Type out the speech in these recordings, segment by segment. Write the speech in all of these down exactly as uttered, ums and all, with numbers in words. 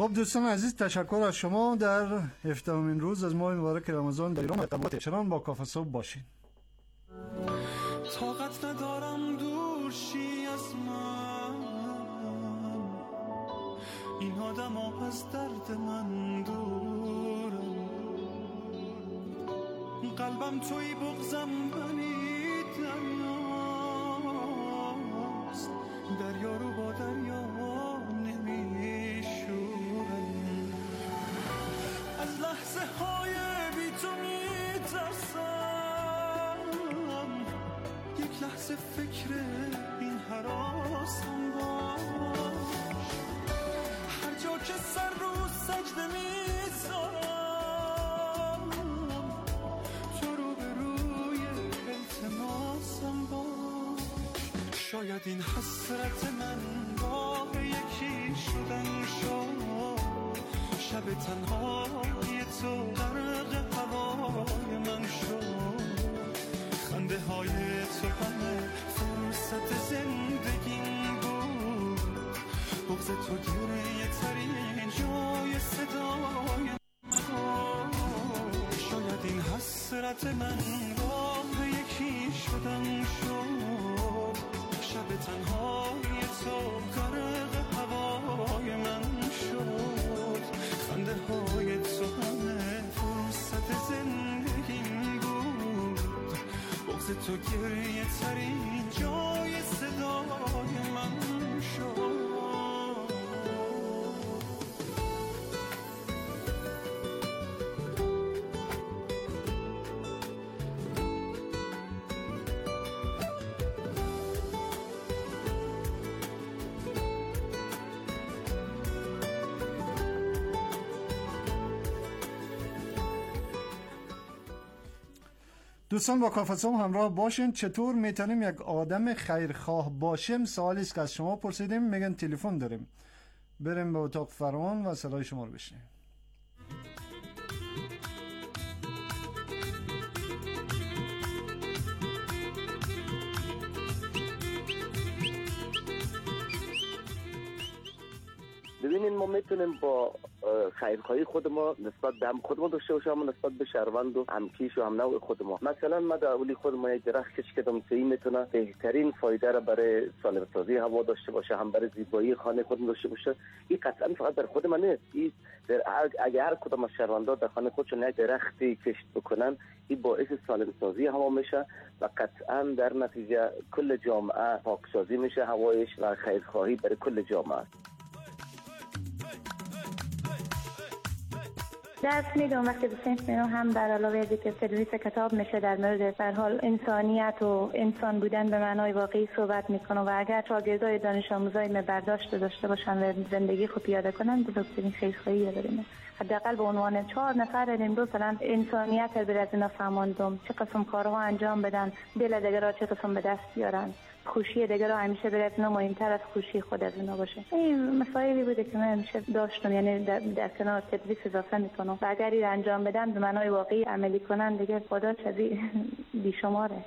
خب دوستان عزیز، تشکر از شما. در هفدهمین روز از ماه مبارک رمضان در ایران ارتباط چنان با کافه صبح باشین. طاقت ندارم دور شی از من، این آدم ها از درد من دورم، قلبم توی بغزم بنی دریاست، دریا رو با دریا نمیشورم، از لحظه های بی تو میترسم، یک لحظه فکر این حراسم باش، هر جا که سر رو سجده میذارم، تو رو به روی التماسم باش، شاید این حسرت من با یکی شدن شد، شب تنهای تو غرق هوای من شد، خنده های تو همه فرصت زندگیم بود، بغض تو گریه ترین جای صدای من، شاید این حسرت من راه یکی شدن شد، شب تنهای تو غرق هوای من شد، خنده های تو همه فرصت زندگیم بود، بغض تو گریه ترین جای صدای من شد. دوستان با کافه صبح همراه باشین. چطور میتونیم یک آدم خیرخواه باشیم؟ سوالی است که از شما پرسیدیم. میگن تلفن داریم. بریم به اتاق فرمان و صدای شما رو بشنویم. ببینین ما میتونیم با خیرخواهی خود ما نسبت به هم خود ما داشته باشیم، اما نسبت به شهروند و همکیش و هم نوع خود ما. مثلا ما در اولی خود ما یک درخت کش کدام سهی میتونه بهترین فایده را برای سالم سازی هوا داشته باشه، هم برای زیبایی خانه خود داشته باشه. این قطعا فقط در خود ما نیست، این اگر هر کدام از شهروندان در خانه خودشون یک درختی کشت بکنن، این باعث سالم سازی هوا میشه و قطعا در نتیجه کل جامعه پاکسازی میشه هوایش و خیرخواهی برای کل جامعه. دست میدونم وقتی به سنت میرم هم در علاوه از که تدریس کتاب میشه در مورد در حال انسانیت و انسان بودن به معنای واقعی صحبت میکنه و اگر شاگردای دانش آموزای می برداشت داشته باشن و زندگی خوب پیاده کنن بزرگترین خیرخواهی داریم. حداقل به عنوان چهار نفر امروز مثلا انسانیت رو از اینا فهموندم، چه قسم کارها انجام بدن، دل دیگر را چه قسم به دست بیارن، خوشی دیگر را همیشه برای اینا مهمتر از خوشی خود از اینا باشه. این مسائلی بوده که من همیشه داشتم، یعنی در, در کنار تدریس اضافه میکنم و اگر این انجام بدن به معنای واقعی عملی کنن دیگه خدا چیزی بیشماره.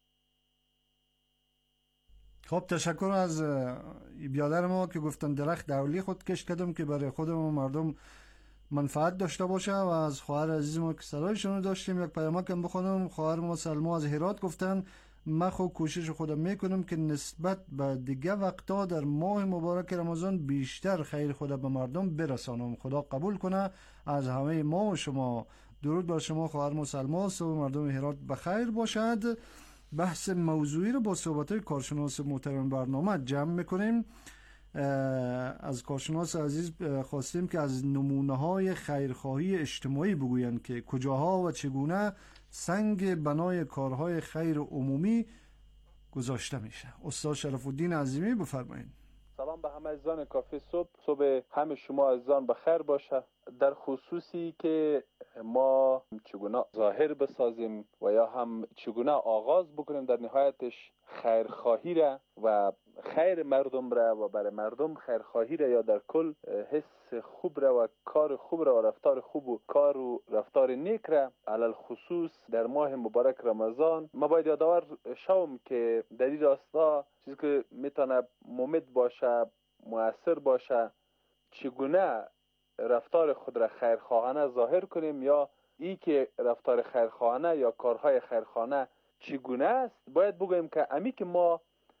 خب تشکر از بیادر ما که گفتن درخت دولی خود کش کردم که برای خودمون مردم منفعت داشته باشه. و از خواهر عزیز ما که صدایشون رو داشتیم یک پیامک هم بخونم. خواهر ما سلما از هرات گفتن من خود کوشش خودم میکنم که نسبت به دیگه وقتا در ماه مبارک رمضان بیشتر خیر خدا به مردم برسانم. خدا قبول کنه از همه ما و شما. درود بر شما خواهر ما سلما. صبح مردم هرات بخیر باشد. بحث موضوعی رو با صحبت‌های کارشناس محترم برنامه جمع میکنیم. از کارشناس عزیز خواستیم که از نمونه‌های خیرخواهی اجتماعی بگویند که کجاها و چگونه سنگ بنای کارهای خیر عمومی گذاشته میشه. استاد شرف الدین عظیمی بفرمایید. سلام به همه عزیزان کافه صبح. صبح همه شما عزیزان بخیر باشه. در خصوصی که ما چگونه ظاهر بسازیم و یا هم چگونه آغاز بکنیم در نهایتش خیرخواهی را و خیر مردم را و برای مردم خیرخواهی را یا در کل حس خوب را و کار خوب را و رفتار خوب و کار و رفتار نیک را علل خصوص در ماه مبارک رمضان ما باید یادآور شوم که در این راستا چیزی که میتونه ممد باشه، مؤثر باشه، چگونه رفتار خود را خیرخواهانه ظاهر کنیم یا ای که رفتار خیرخواهانه یا کارهای خیرخواهانه چگونه است، باید بگوییم که امی که ما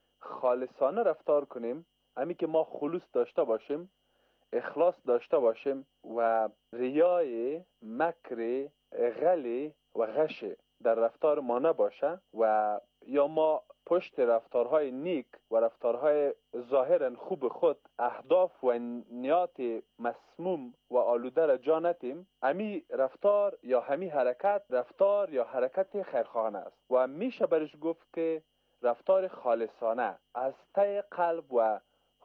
خالصانه رفتار کنیم، امی که ما خلوص داشته باشیم، اخلاص داشته باشیم و ریای، مکر، غل و غش در رفتار ما نباشه و یا ما پشت رفتارهای نیک و رفتارهای ظاهرا خوب خود اهداف و نیات مسموم و آلوده را جا نتیم، امی رفتار یا همی حرکت رفتار یا حرکت خیرخواهانه است و میشه برش گفت که رفتار خالصانه از ته قلب و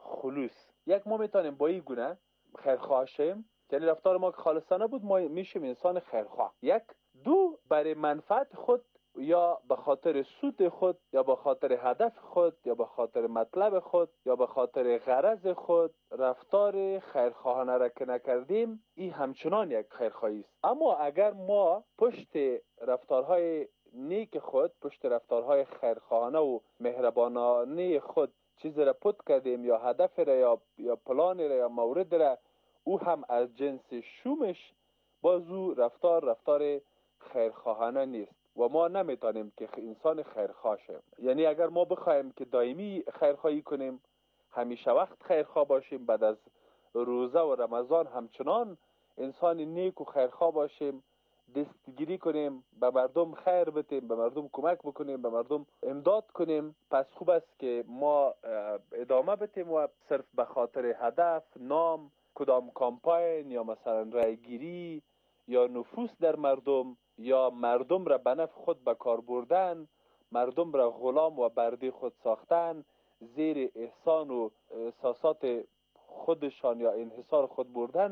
خلوص. یک ما میتونیم با این گونه خیرخواه شیم، یعنی رفتار ما که خالصانه بود ما میشیم انسان خیرخواه. یک دو برای منفعت خود یا به خاطر سود خود یا به خاطر هدف خود یا به خاطر مطلب خود یا به خاطر غرض خود رفتار خیرخواهانه را که نکردیم، این همچنان یک خیرخواهی است. اما اگر ما پشت رفتارهای نیک خود، پشت رفتارهای خیرخواهانه و مهربانانه خود چیز را پت کردیم یا هدف را یا یا پلان را یا مورد را او هم از جنس شومش، بازو رفتار رفتار خیرخواهانه نیست و ما نمیتونیم که انسان خیرخواه شیم. یعنی اگر ما بخوایم که دائمی خیرخواهی کنیم، همیشه وقت خیرخواه باشیم، بعد از روزه و رمضان همچنان انسان نیک و خیرخواه باشیم، دستگیری کنیم، به مردم خیر بتیم، به مردم کمک بکنیم، به مردم امداد کنیم، پس خوب است که ما ادامه بتیم و صرف به خاطر هدف، نام، کدام کامپاین یا مثلا رایگیری یا نفوذ در مردم یا مردم را به نفع خود به کار بردن، مردم را غلام و بردی خود ساختن، زیر احسان و احساسات خودشان یا انحصار خود بردن،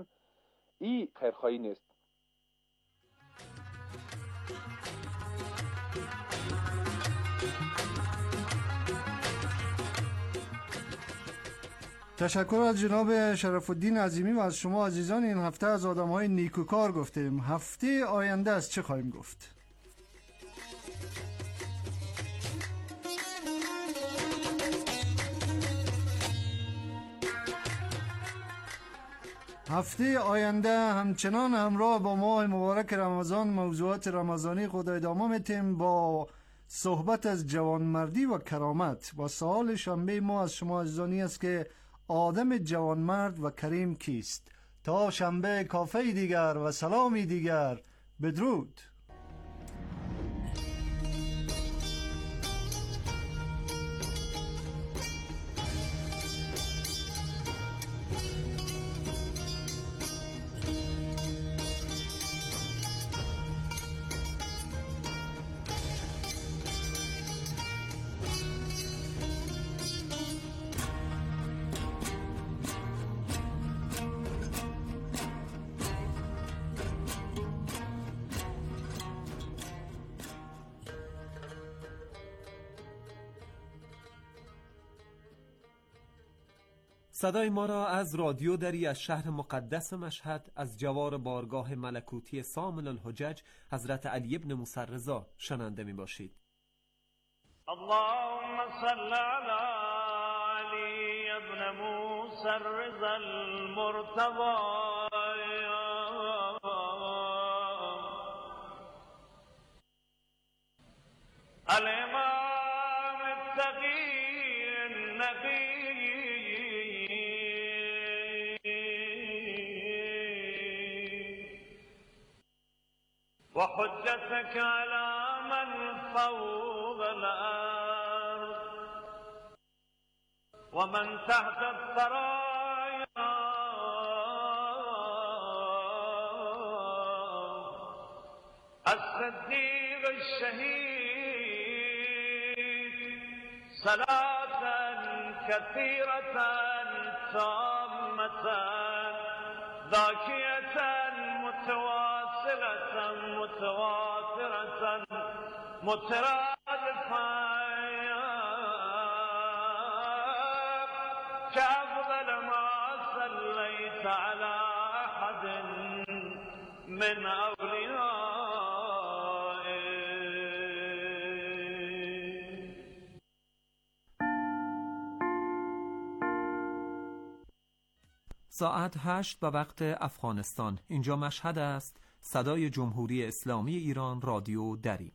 این خیرخواهی نیست. تشکر از جناب شرف الدین عظیمی و از شما عزیزان. این هفته از آدم‌های نیکوکار گفتیم. هفته آینده از چه خواهیم گفت؟ هفته آینده همچنان همراه با ماه مبارک رمضان موضوعات رمضانی خود ادامه میتیم با صحبت از جوانمردی و کرامت. و سوال شنبه ما از شما عزیزانی است که آدم جوانمرد و کریم کیست؟ تا شنبه کافه دیگر و سلامی دیگر، بدرود. صدای ما را از رادیو دری از شهر مقدس مشهد از جوار بارگاه ملکوتی سامل الحجج حضرت علی ابن موسی رضا شنونده می باشید. اللهم صل علی علی ابن موسی رضا المرتضی الامام التقی النقی وحجتك على من فوق الأرض ومن تحت الثرايا الصديق الشهيد صلاة كثيرة تامة ذاكية متواصلة متواترة مترادفة كأفضل ما صليت على أحد من أوليائك. ساعت هشت به وقت افغانستان. اینجا مشهد است. صدای جمهوری اسلامی ایران، رادیو دری.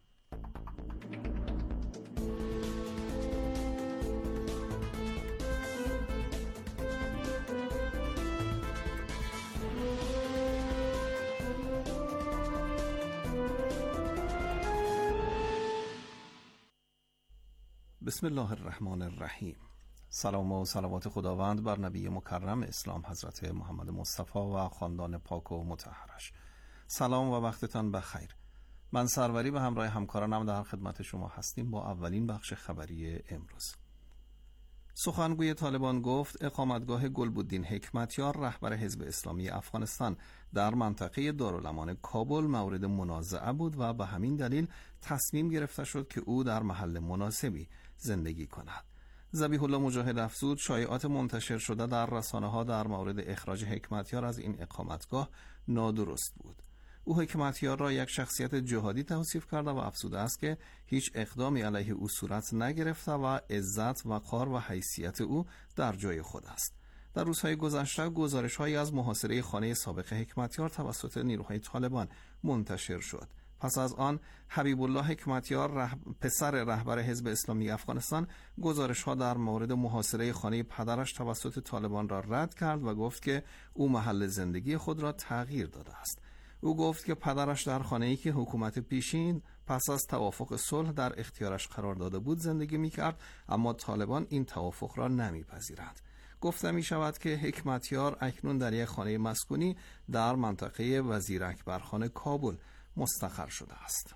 بسم الله الرحمن الرحیم. سلام و صلوات خداوند بر نبی مکرم اسلام حضرت محمد مصطفی و خاندان پاک و مطهرش. سلام و وقتتان بخیر. من سروری به همراه همکارانم در خدمت شما هستیم با اولین بخش خبری امروز. سخنگوی طالبان گفت اقامتگاه گلبدین حکمتیار رهبر حزب اسلامی افغانستان در منطقه دارالامان کابل مورد منازعه بود و به همین دلیل تصمیم گرفته شد که او در محل مناسبی زندگی کند. ذبیح الله مجاهد افزود شایعات منتشر شده در رسانه‌ها در مورد اخراج حکمتیار از این اقامتگاه نادرست بود. او حکمتیار را یک شخصیت جهادی توصیف کرده و افزوده است که هیچ اقدامی علیه او صورت نگرفته و عزت، وقار و حیثیت او در جای خود است. در روزهای گذشته گزارش‌هایی از محاصره خانه سابق حکمتیار توسط نیروهای طالبان منتشر شد. پس از آن حبیب الله حکمتیار رهب... پسر رهبر حزب اسلامی افغانستان گزارش‌ها در مورد محاصره خانه پدرش توسط طالبان را رد کرد و گفت که او محل زندگی خود را تغییر داده است. او گفت که پدرش در خانه‌ای که حکومت پیشین پس از توافق صلح در اختیارش قرار داده بود زندگی می‌کرد، اما طالبان این توافق را نمی‌پذیرند. گفته می‌شود که حکمتیار اکنون در یک خانه مسکونی در منطقه وزیر اکبرخان کابل مستقر شده است.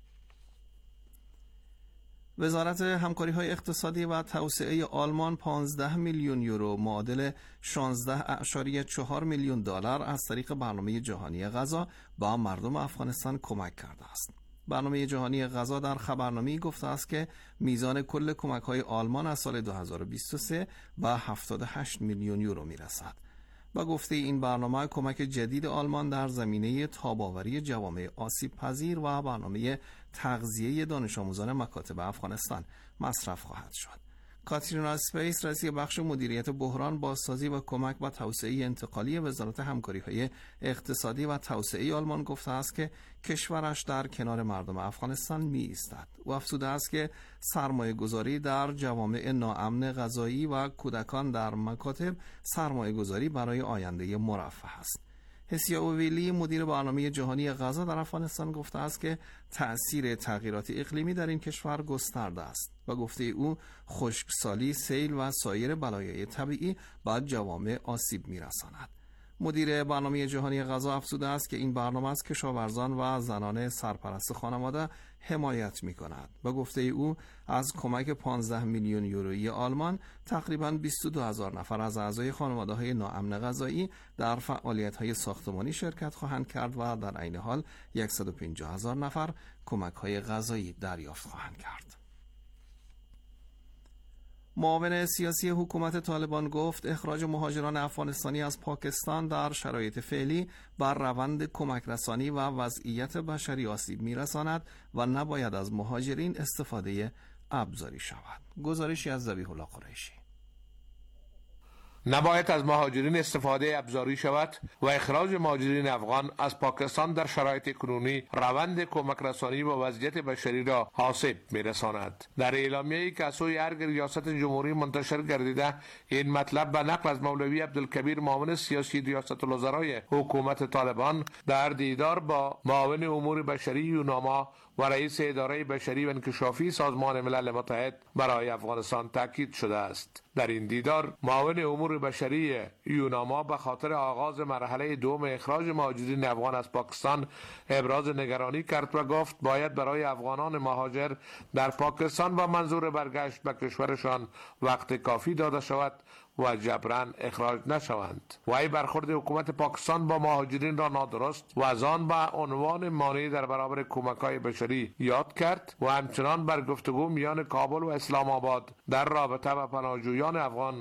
وزارت همکاری‌های اقتصادی و توسعه آلمان پانزده میلیون یورو معادل شانزده اعشاریه چهار میلیون دلار از طریق برنامه جهانی غذا با مردم افغانستان کمک کرده است. برنامه جهانی غذا در خبرنامه‌ای گفته است که میزان کل کمک‌های آلمان از سال دو هزار و بیست و سه به هفتاد و هشت میلیون یورو میرسد. با گفته این برنامه کمک جدید آلمان در زمینه تاب‌آوری جوامع آسیب پذیر و برنامه تغذیه دانش آموزان مکاتب افغانستان مصرف خواهد شد. کاترینا اسپیس رئیس بخش مدیریت بحران، بازسازی و کمک و توسعه انتقالی وزارت همکاری‌های اقتصادی و توسعه آلمان گفته است که کشورش در کنار مردم افغانستان می ایستد. او افزوده است که سرمایه گذاری در جوامع ناامن غذایی و کودکان در مکاتب سرمایه گذاری برای آینده مرفه است. حسیا اویلی مدیر برنامه جهانی غذا در افغانستان گفته است که تأثیر تغییرات اقلیمی در این کشور گسترده است و گفته او خشکسالی، سیل و سایر بلایای طبیعی به جوامع آسیب می‌رساند. مدیر برنامه جهانی غذا افزوده است که این برنامه از کشاورزان و زنان سرپرست خانواده حمایت می کند و گفته او از کمک پانزده میلیون یورویی آلمان تقریباً بیست و دو هزار نفر از اعضای خانواده های ناامن غذایی در فعالیت های ساختمانی شرکت خواهند کرد و در عین حال صد و پنجاه هزار نفر کمک های غذایی دریافت خواهند کرد. معاون سیاسی حکومت طالبان گفت اخراج مهاجران افغانستانی از پاکستان در شرایط فعلی بر روند کمک رسانی و وضعیت بشری آسیب می‌رساند و نباید از مهاجرین استفاده ابزاری شود. گزارشی از ذبیح الله قریشی. نباید از مهاجرین استفاده ابزاری شود و اخراج مهاجرین افغان از پاکستان در شرایط کنونی روند کمک رسانی و وضعیت بشری را آسیب می‌رساند. در اعلامیه‌ای که از سوی ارگ ریاست جمهوری منتشر گردیده این مطلب به نقل از مولوی عبدالکبیر معاون سیاسی ریاست الوزرای حکومت طالبان در دیدار با معاون امور بشری یوناما و رئیس اداره بشری و انکشافی سازمان ملل متحد برای افغانستان تاکید شده است. در این دیدار معاون امور بشری یوناما به خاطر آغاز مرحله دوم اخراج مهاجرین افغان از پاکستان ابراز نگرانی کرد و گفت باید برای افغانان مهاجر در پاکستان و منظور برگشت به کشورشان وقت کافی داده شود و جبران اخراج نشوند. وی برخورد حکومت پاکستان با مهاجرین را نادرست و از آن به عنوان مانع در برابر کمک‌های بشری یاد کرد و همچنان بر گفتگو میان کابل و اسلام آباد در رابطه با پناهجویان افغان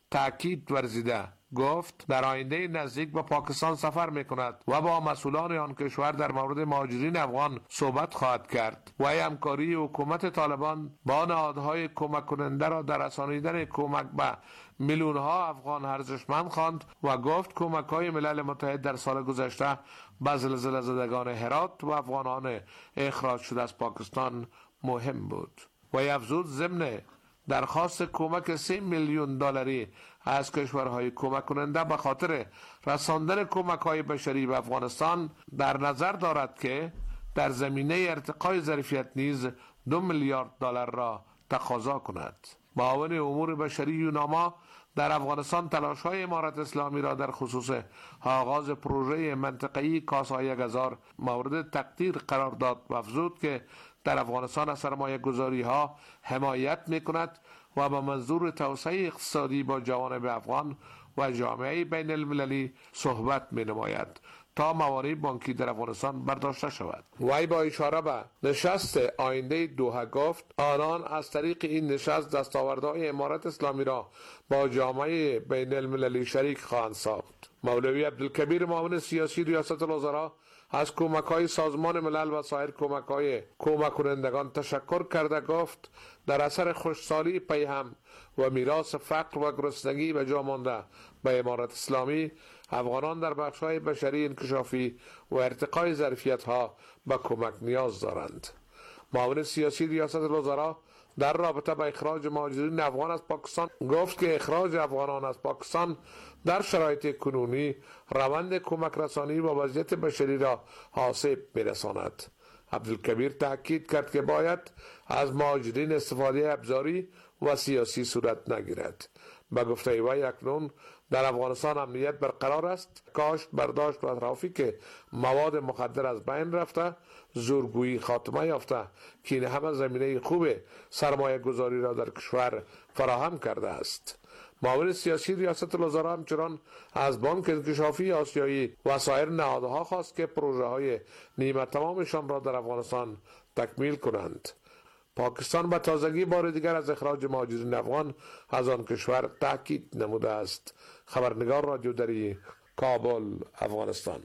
تأکید ورزیده گفت در آینده نزدیک به پاکستان سفر میکند و با مسئولان آن کشور در مورد مهاجرین افغان صحبت خواهد کرد و همکاری حکومت طالبان با نهادهای کمک کننده را در رسانیدن کمک به میلیون ها افغان ارزشمند خواند و گفت کمک های ملل متحد در سال گذشته به زلزله زدگان هرات و افغانان اخراج شده از پاکستان مهم بود. و افزود ضمن درخواست کمک سه میلیون دلاری از کشورهای کمک کننده به خاطر رساندن کمک های بشری به افغانستان در نظر دارد که در زمینه ارتقای ظرفیت نیز دو میلیارد دلار را تقاضا کند. معاون امور بشری یوناما در افغانستان تلاش های امارت اسلامی را در خصوص آغاز پروژه منطقه‌ای کاسای گذار مورد تقدیر قرار داد و افزود که در افغانستان از سرمایه گذاری ها حمایت می کند و به منظور توسعه اقتصادی با جوانب افغان و جامعه بین المللی صحبت می نماید تا موانع بانکی در افغانستان برداشته شود. وی با اشاره به نشست آینده دوحه گفت آنان از طریق این نشست دستاوردهای امارت اسلامی را با جامعه بین المللی شریک خواهند ساخت. مولوی عبدالکبیر معاون سیاسی ریاست الوزراء از کمک‌های سازمان ملل و سایر کمک‌های کمک کنندگان تشکر کرده گفت در اثر خوشسالی پیهم و میراث فقر و گرسنگی به جا مانده به امارت اسلامی، افغانان در بخش‌های بشری انکشافی و ارتقای ظرفیت‌ها به کمک نیاز دارند. معاون سیاسی ریاست الوزراء در رابطه با اخراج مهاجرین افغان از پاکستان گفت که اخراج افغانان از پاکستان در شرایط کنونی روند کمک رسانی و وضعیت بشری را آسیب می‌رساند. عبدالکبیر تاکید کرد که باید از مهاجرین استفاده ابزاری و سیاسی صورت نگیرد. به گفته وی اکنون در افغانستان امنیت برقرار است، کاشت، برداشت و ترافیک مواد مخدر از بین رفته، زورگویی خاتمه یافته که این همه زمینه خوب سرمایه گذاری را در کشور فراهم کرده است. معاون سیاسی ریاست الوزراء همچنان از بانک انکشافی آسیایی و سایر نهادها خواست که پروژه های نیمه تمامشان را در افغانستان تکمیل کنند. پاکستان به تازگی بار دیگر از اخراج مهاجرین افغان از آن کشور تاکید نموده است. خبرنگار رادیو دری، کابل، افغانستان.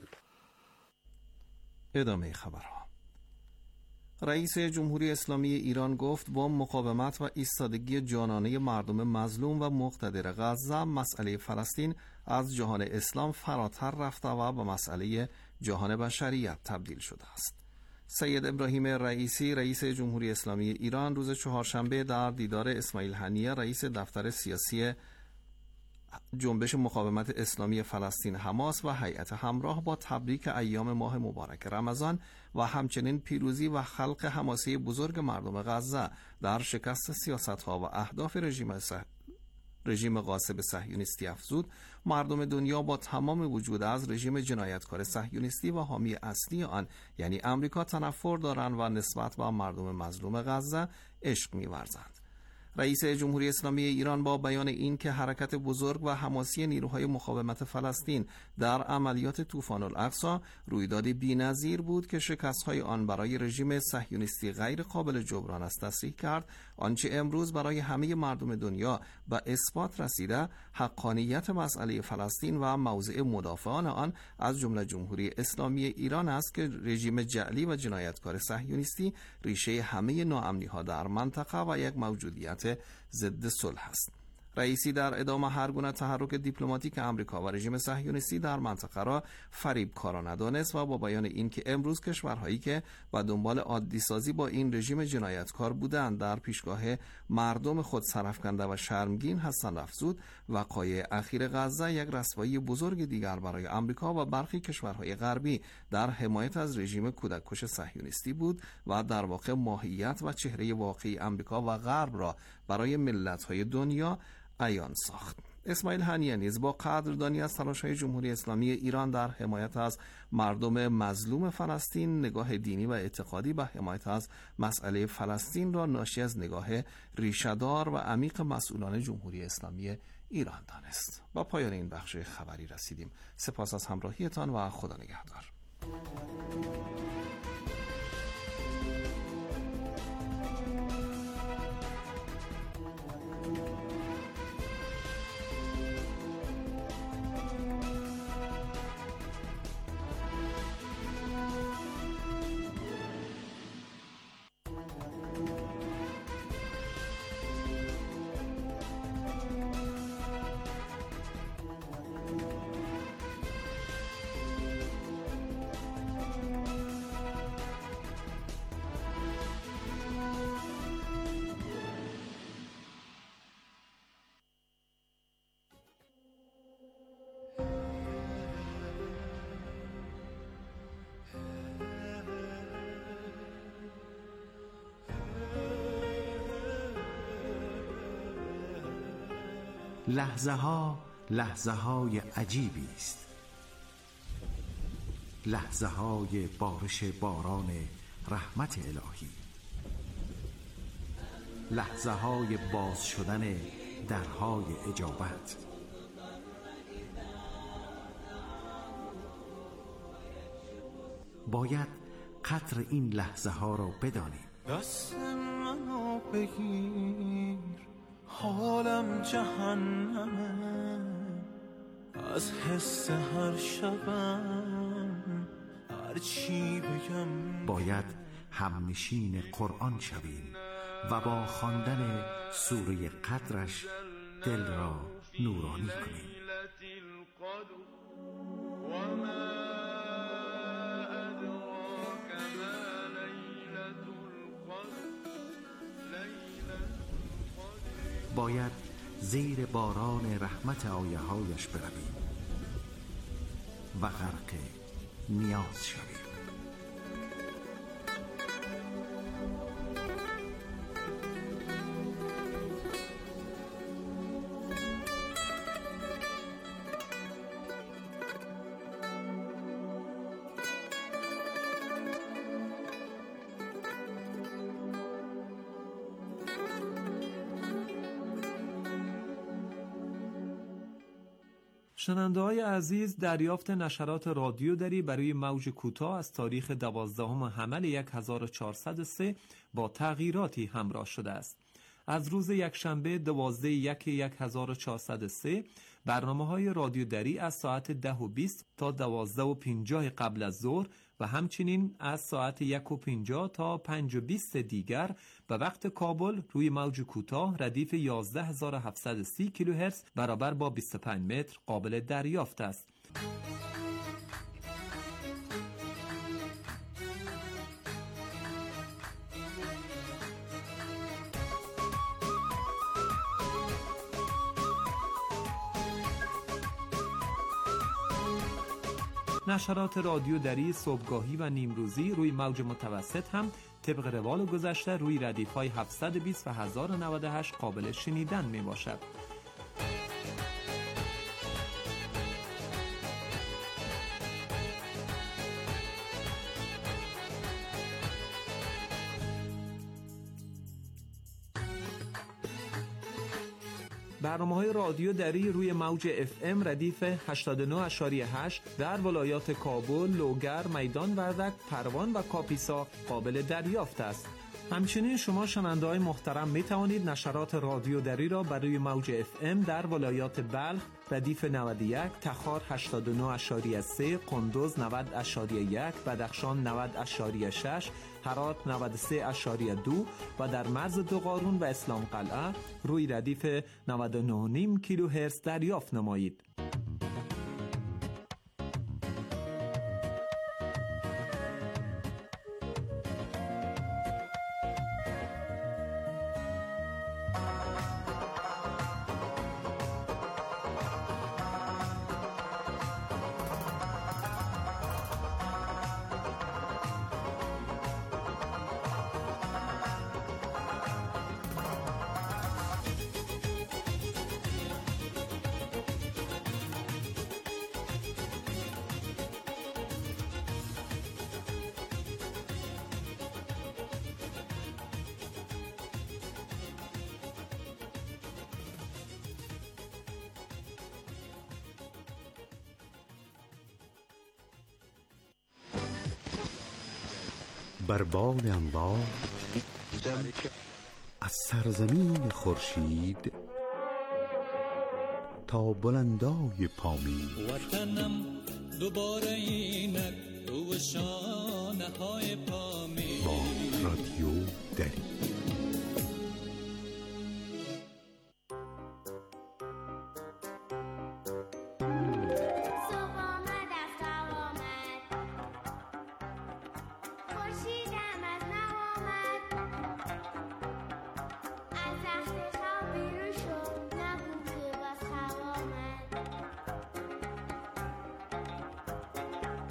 ادامه خبرها. رئیس جمهوری اسلامی ایران گفت با مقاومت و ایستادگی جانانه مردم مظلوم و مقتدر غزه، مسئله فلسطین از جهان اسلام فراتر رفته و به مسئله جهان بشریت تبدیل شده است. سید ابراهیم رئیسی رئیس جمهوری اسلامی ایران روز چهارشنبه در دیدار اسماعیل هنیه رئیس دفتر سیاسی جنبش مقاومت اسلامی فلسطین حماس و هیئت همراه با تبریک ایام ماه مبارک رمضان و همچنین پیروزی و خلق حماسه بزرگ مردم غزه در شکست سیاست‌ها و اهداف رژیم سه... رژیم غاصب صهیونیستی افزود مردم دنیا با تمام وجود از رژیم جنایتکار صهیونیستی و حامی اصلی آن یعنی امریکا تنفر دارند و نسبت به مردم مظلوم غزه عشق می‌ورزند. رئیس جمهوری اسلامی ایران با بیان این که حرکت بزرگ و حماسی نیروهای مقاومت فلسطین در عملیات طوفان الاقصی رویدادی بی‌نظیر بود که شکست‌های آن برای رژیم صهیونیستی غیر قابل جبران است تصریح کرد. آنچه امروز برای همه مردم دنیا به اثبات رسیده حقانیت مسئله فلسطین و موضع مدافعان آن از جمله جمهوری اسلامی ایران است که رژیم جعلی و جنایتکار صهیونیستی ریشه همه ناامنی‌ها در منطقه و یک موجودیت ضد صلح است. رئیسی در ادامه هر گونه تحرک دیپلماتیک آمریکا و رژیم صهیونیستی در منطقه را فریبکارانه دانست و با بیان اینکه امروز کشورهایی که به دنبال عادی سازی با این رژیم جنایتکار بودند در پیشگاه مردم خود سرافکنده و شرمگین هستند افزود وقایع اخیر غزه یک رسوایی بزرگ دیگر برای آمریکا و برخی کشورهای غربی در حمایت از رژیم کودککش صهیونیستی بود و در واقع ماهیت و چهره واقعی آمریکا و غرب را برای ملت‌های دنیا عیان ساخت. اسماعیل هنیه نیز با قدردانی از تلاش‌های جمهوری اسلامی ایران در حمایت از مردم مظلوم فلسطین نگاه دینی و اعتقادی به حمایت از مسئله فلسطین را ناشی از نگاه ریشه‌دار و عمیق مسئولان جمهوری اسلامی ایران دانست. با پایان این بخش خبری رسیدیم. سپاس از همراهیتان و خدا نگهدار. لحظه ها لحظه های عجیبی است، لحظه های بارش باران رحمت الهی، لحظه های باز شدن درهای اجابت. باید قدر این لحظه ها را بدانیم. دست منو بگیر، حالم جهنمه، از حس هر شبم هر چی بگم. باید همنشین قرآن شویم و با خواندن سوره قدرش دل را نورانی کنیم. باید زیر باران رحمت آیه هایش برویم و غرق نیاز شویم. شنونده‌های عزیز، دریافت نشرات رادیو دری برای موج کوتاه از تاریخ دوازدهم حمل هزار و چهارصد و سه با تغییراتی همراه شده است. از روز یکشنبه دوازده یک هزار و چهارصد و سه برنامه‌های رادیو دری از ساعت ده و بیست تا دوازده و پنجاه قبل از ظهر و همچنین از ساعت یک و پنجاه تا پنج و بیست دیگر به وقت کابل روی موج کوتاه ردیف یازده هزار و هفتصد و سی کیلوهرتز برابر با بیست و پنج متر قابل دریافت است. نشرات رادیو دری صبحگاهی و نیمروزی روی موج متوسط هم طبق روال گذشته روی ردیف‌های هفتصد و بیست و هزار و نود و هشت قابل شنیدن می باشد. برنامه‌های رادیو دری روی موج اف ام ردیف هشتاد و نه ممیز هشت در ولایات کابل، لوگر، میدان وردک، پروان و کاپیسا قابل دریافت است. همچنین شما شنونده‌های محترم می توانید نشرات رادیو دری را برای موج اف ام در ولایات بلخ ردیف نود و یک، تخار هشتاد و نه ممیز سه، قندوز نود ممیز یک، بدخشان نود ممیز شش، هرات نود و سه ممیز دو و در مرز دوقارون و اسلام قلعه روی ردیف نود و نه و نیم کیلوهرتز دریافت نمایید. بر باد انوار از سرزمین خورشید تا بلندای پامید، وطنم دوباره اینک رو شانه های پامید با رادیو دری.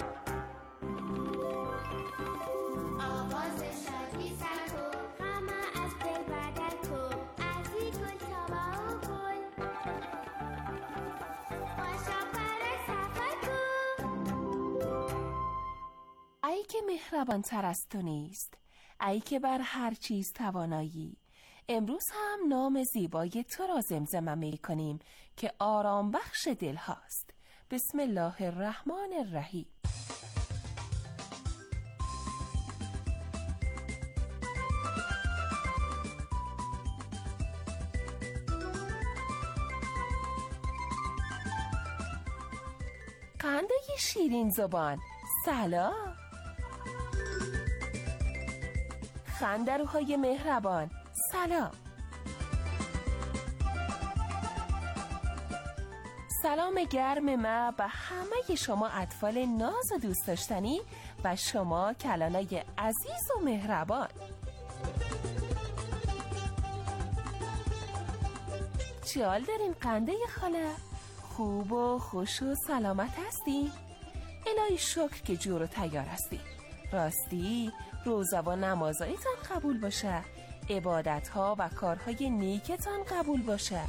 آواز شادی سر و همه که مهربان تر از تو نیست، ای که بر هر چیز توانایی. امروز هم نام زیبای تو را زمزمه می کنیم که آرام بخش دل هاست. بسم الله الرحمن الرحیم. خنده شیرین زبان سلام. خندروهای مهربان سلام. سلام گرم ما به همه شما اطفال ناز و دوست داشتنی و شما کلانای عزیز و مهربان. چی حال دارین قنده خاله؟ خوب و خوش و سلامت هستی؟ الهی شکر که جور و تیار هستی. راستی روزه و نمازایتان قبول باشه، عبادت ها و کارهای نیکتان قبول باشه.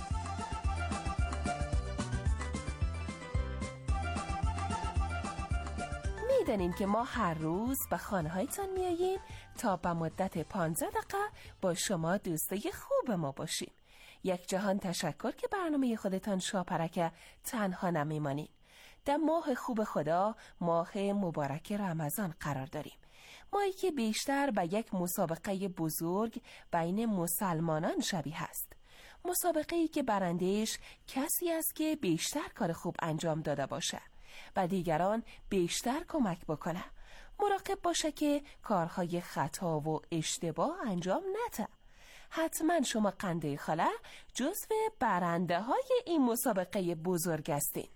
میدانین که ما هر روز به خانه هایتان میاییم تا به مدت پانزده دقیقه با شما دوستای خوب ما باشیم. یک جهان تشکر که برنامه خودتان شاپرک تنها نمیمانین. در ماه خوب خدا، ماه مبارک رمضان قرار داریم. ماهی که بیشتر به یک مسابقه بزرگ بین مسلمانان شبیه است. مسابقه‌ای که برنده‌اش کسی است که بیشتر کار خوب انجام داده باشه و دیگران بیشتر کمک بکنه. مراقب باشه که کارهای خطا و اشتباه انجام نده. حتما شما قنده خاله جزو برنده های این مسابقه بزرگ هستین.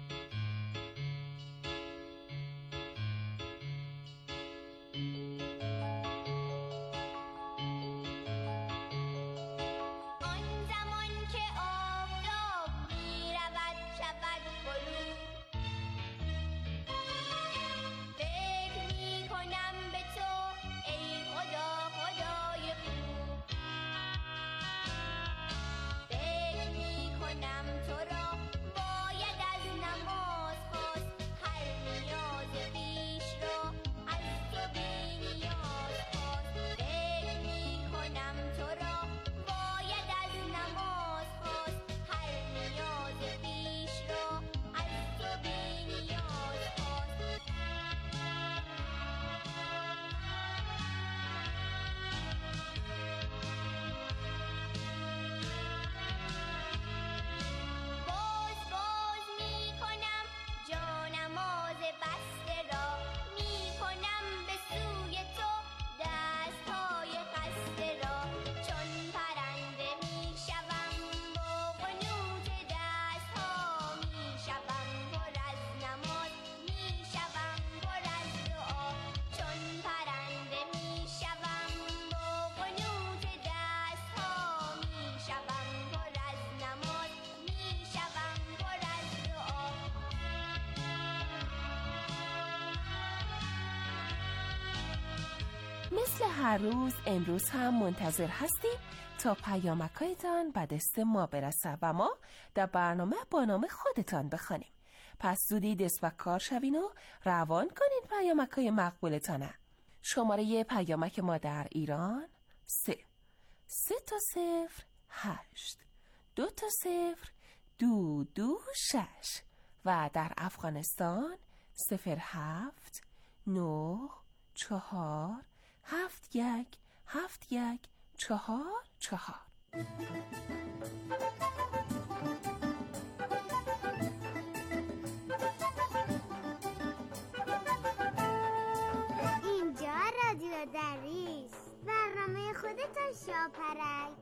مثل هر روز امروز هم منتظر هستیم تا پیامکایتان به دست ما برسه و ما در برنامه با نام خودتان بخوانیم. پس زودی دست و کار شوین و روان کنین پیامکای مقبولتانه. شماره پیامک ما در ایران سه سه تا صفر هشت دو تا صفر دو دو شش و در افغانستان صفر هفت نه چهار هفت یک هفت یک چهار چهار. اینجا رادیو دریس، برنامه خودتان شاپرک.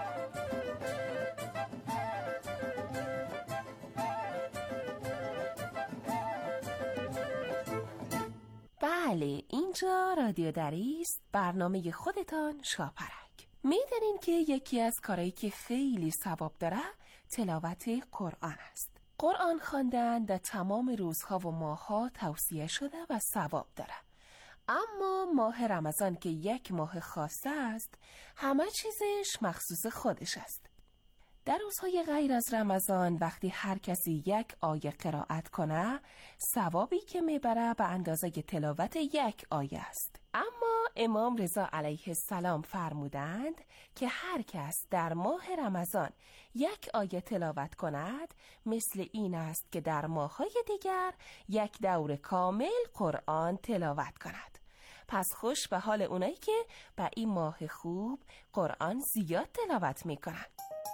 بله، اینجا رادیو دریس، برنامه خودتان شاپرک. میدونین که یکی از کارهایی که خیلی ثواب داره تلاوت قرآن است. قرآن خواندن در تمام روزها و ماهها توصیه شده و ثواب داره. اما ماه رمضان که یک ماه خاصه است، همه چیزش مخصوص خودش است. در روزهای غیر از رمضان وقتی هر کسی یک آیه قرائت کنه، ثوابی که میبره به اندازه تلاوت یک آیه است. اما امام رضا علیه السلام فرمودند که هر کس در ماه رمضان یک آیه تلاوت کند مثل این است که در ماه‌های دیگر یک دور کامل قرآن تلاوت کند. پس خوش به حال اونایی که به این ماه خوب قرآن زیاد تلاوت میکنند.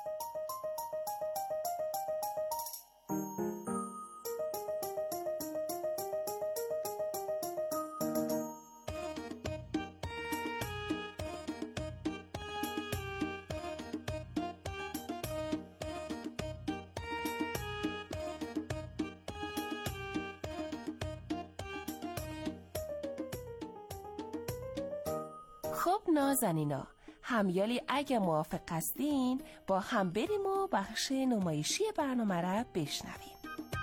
خب نازنینا، همیالی اگه موافق هستین با هم بریم و بخش نمایشی برنامه را بشنویم.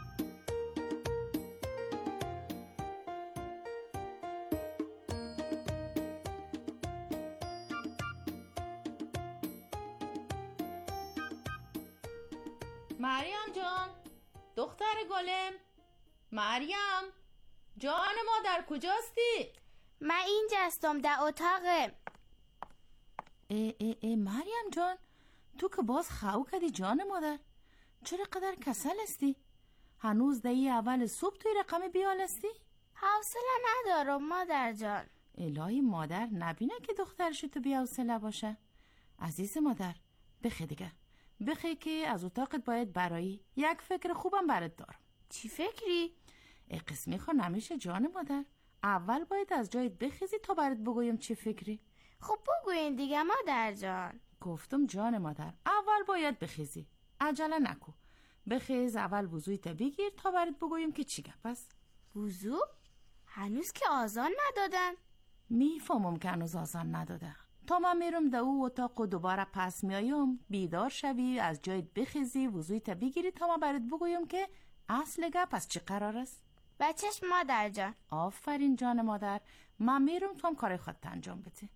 مریم جان، دختر گلم، مریم جان مادر کجاستی؟ من اینجا هستم در اتاقم. ای ای ای مریم جان، تو که باز خاو کردی جان مادر، چرا قدر کسل استی؟ هنوز دهی اول صبح توی رقم بیال استی؟ حوصله ندارم مادر جان. الهی مادر نبینه که دخترشو تو بی حوصله باشه. عزیز مادر بخی دیگه، بخی که از اتاقت باید برایی. یک فکر خوبم برات دارم. چی فکری؟ ای قسمی خو نمیشه جان مادر، اول باید از جایت بخیزی تا برات بگویم چی فکری. خب بگوین دیگه مادر جان. گفتم جان مادر اول باید بخیزی، عجله نکو. بخیز اول وضویت بگیر تا برات بگویم که چی گپ است. وضو؟ هنوز که آذان ندادن. میفهمم که هنوز آذان نداده. تا من میرم در او اتاق و دوباره پس میایم بیدار شوی، از جایت بخیزی، وضویت بگیری تا من برات بگویم که اصل گپ از چی قرار است. بچهش مادر جان. آفرین جان مادر، من میرم تو هم کار خودت انجام بدی.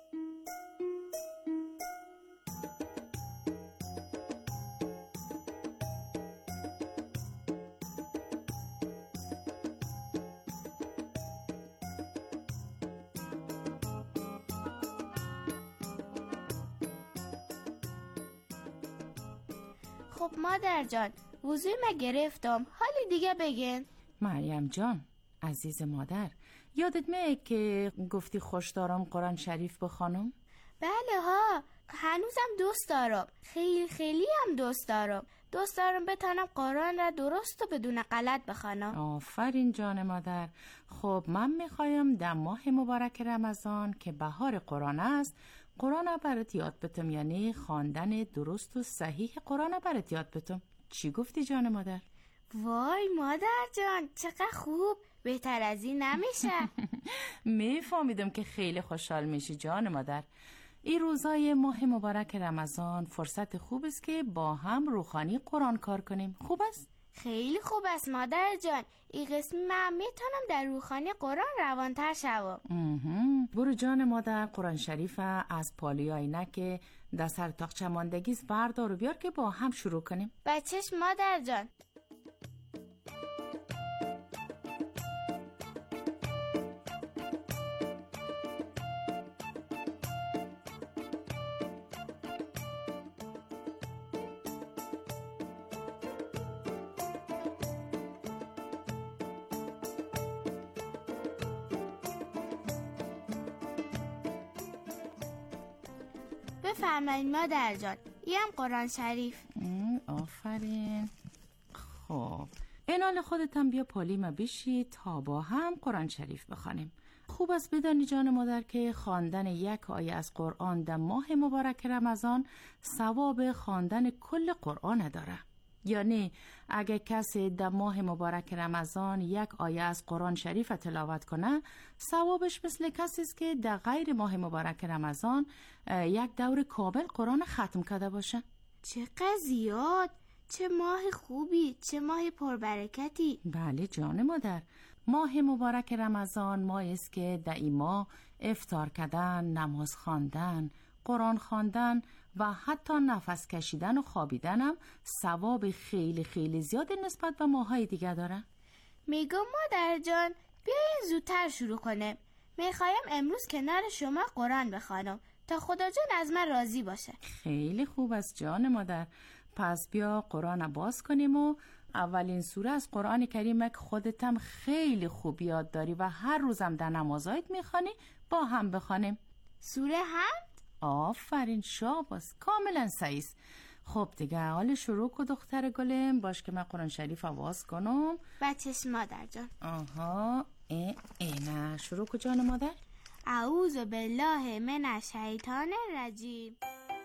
خب مادر جان، وضوی من گرفتم، حالی دیگه بگین. مریم جان عزیز مادر، یادت میه که گفتی خوش دارم قرآن شریف بخوانم؟ بله ها، هنوزم دوست دارم، خیلی خیلی هم دوست دارم. دوست دارم بتونم قرآن را درست و بدون غلط بخوانم. آفرین جان مادر. خب من میخوایم در ماه مبارک رمضان که بهار قرآن است قرآن را برات یاد بتم، یعنی خواندن درست و صحیح قرآن را برات یاد بتم. چی گفتی جان مادر؟ وای مادر جان چقدر خوب، بهتر از این نمیشه. میفهمیدم که خیلی خوشحال میشی جان مادر. این روزای ماه مبارک رمضان فرصت خوب است که با هم روحانی قرآن کار کنیم. خوب است؟ خیلی خوب است مادر جان. این قسم من میتونم در روحانی قرآن روانتر شوم. برو جان مادر قرآن شریف از پالی آینک در سر تاقچه ماندگیز بردار و بیار که با هم شروع کنیم. بچهش مادر جان. بفرمایید مادر جان، یم قرآن شریف. آفرین. خب اینال خودت هم بیا پالی ما بشی تا با هم قرآن شریف بخوانیم. خوب است بدانی جان مادر که خواندن یک آیه از قرآن در ماه مبارک رمضان ثواب خواندن کل قرآن داره. یعنی اگه کسی در ماه مبارک رمضان یک آیه از قرآن شریف تلاوت کنه، ثوابش مثل کسی است که در غیر ماه مبارک رمضان یک دور کامل قرآن ختم کرده باشه. چقدر زیاد، چه ماه خوبی، چه ماه پربرکتی. بله جان مادر، ماه مبارک رمضان ماهی است که در این ماه افطار کردن، نماز خواندن، قرآن خواندن و حتی نفس کشیدن و خوابیدن هم ثواب خیلی خیلی زیاد نسبت به ماهای دیگه داره. میگم مادر جان بیاین زودتر شروع کنیم. میخوایم امروز کنار شما قرآن بخوانم تا خدا جان از من راضی باشه. خیلی خوب است جان مادر. پس بیا قرآن باز کنیم و اولین سوره از قرآن کریمه که خودتم خیلی خوب یاد داری و هر روزم در نمازایت میخوانی با هم بخوانیم. سوره حمد؟ آفرین شاباس، کاملا صحیح. خب دیگه حال شروع کو دختر گلم. باش که من قرآن شریف آواز کنم. بچه‌ش مادر جان. آها ای ای نه شروع کو جان مادر. اعوذ بالله من الشیطان الرجیم.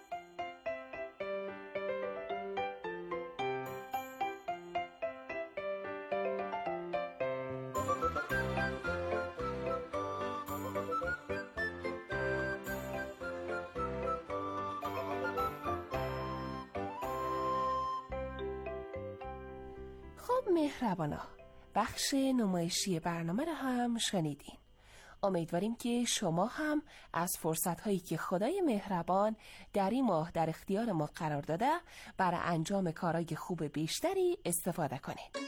خب مهربانا، بخش نمایشی برنامه را هم شنیدین. امیدواریم که شما هم از فرصت‌هایی که خدای مهربان در این ماه در اختیار ما قرار داده برای انجام کارهای خوب بیشتری استفاده کنید.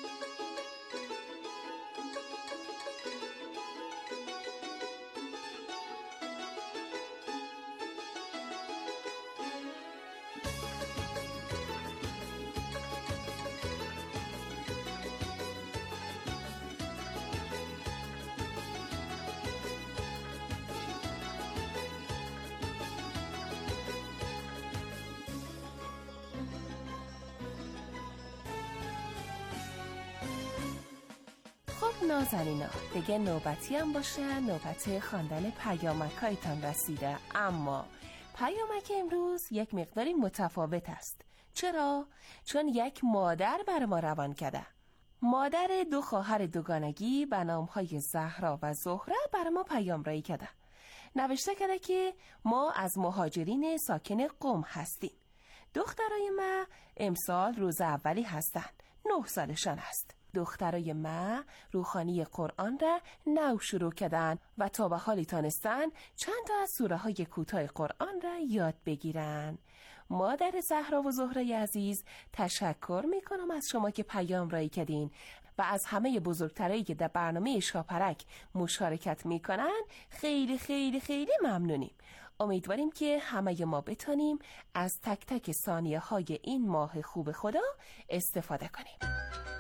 خب نازنینا، دیگه نوبتی هم باشه نوبت خواندن پیامک‌هایتان رسیده. اما پیامک امروز یک مقداری متفاوت است. چرا؟ چون یک مادر بر ما روان کرده. مادر دو خواهر دوگانگی به نام‌های زهرا و زهره بر ما پیام رایی کرده. نوشته کرده که ما از مهاجرین ساکن قم هستیم. دخترای ما امسال روز اولی هستند. نه سالشان است. دخترای ما روحانی قرآن را نو شروع کردن و تا به حالی تانستن چند تا از سوره های کوتاه قرآن را یاد بگیرن. مادر زهرا و زهره عزیز، تشکر میکنم از شما که پیام رایی کردین و از همه بزرگترایی که در برنامه شاپرک مشارکت میکنن خیلی خیلی خیلی ممنونیم. امیدواریم که همه ما بتانیم از تک تک ثانیه های این ماه خوب خدا استفاده کنیم.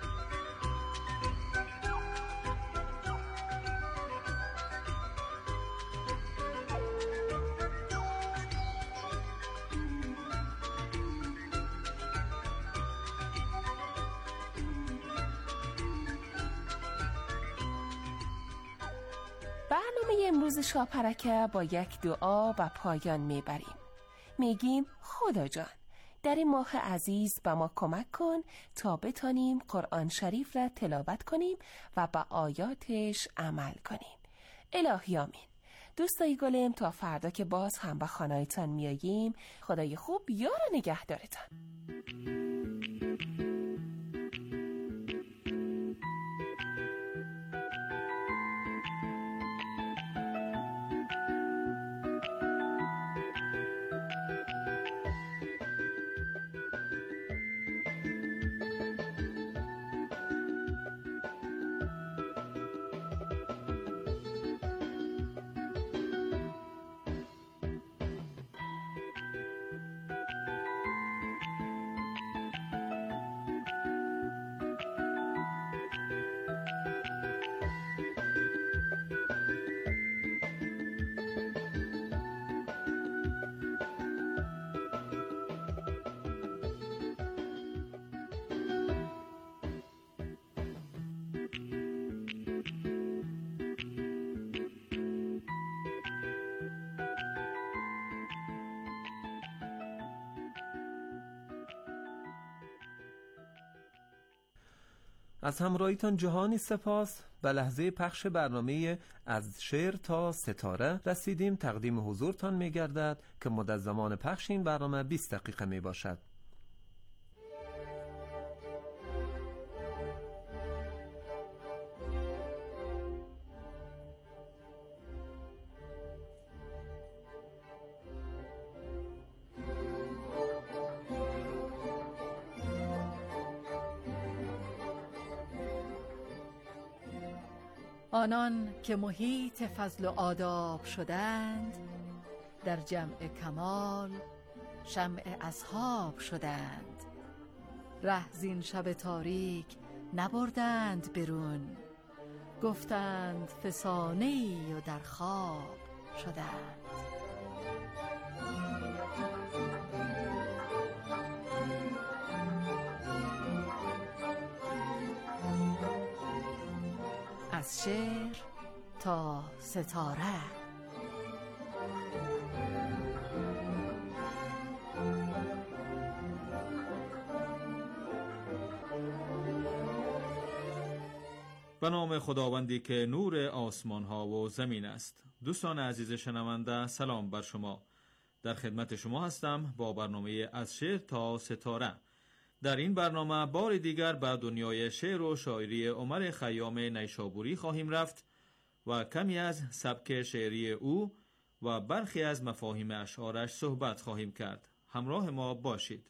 برنامه امروز شاپرکه با یک دعا و پایان میبریم. میگیم خدا جان در این ماه عزیز به ما کمک کن تا بتانیم قرآن شریف را تلاوت کنیم و به آیاتش عمل کنیم. الهی آمین. دوستای گلم تا فردا که باز هم به خانه‌تان میاییم، خدای خوب یار و نگهدارتان. از همراهیتان جهانی سپاس. به لحظه پخش برنامه از شعر تا ستاره رسیدیم. تقدیم حضورتان می گردد که مدت زمان پخش این برنامه بیست دقیقه می باشد. آنان که محیط فضل و آداب شدند، در جمع کمال شمع اصحاب شدند. ره زین شب تاریک نبردند برون، گفتند فسانه‌ای و در خواب شدند. از شعر تا ستاره. به نام خداوندی که نور آسمان ها و زمین است. دوستان عزیز شنونده، سلام بر شما. در خدمت شما هستم با برنامه از شعر تا ستاره. در این برنامه بار دیگر به دنیای شعر و شاعری عمر خیام نیشابوری خواهیم رفت و کمی از سبک شعری او و برخی از مفاهیم اشعارش صحبت خواهیم کرد. همراه ما باشید.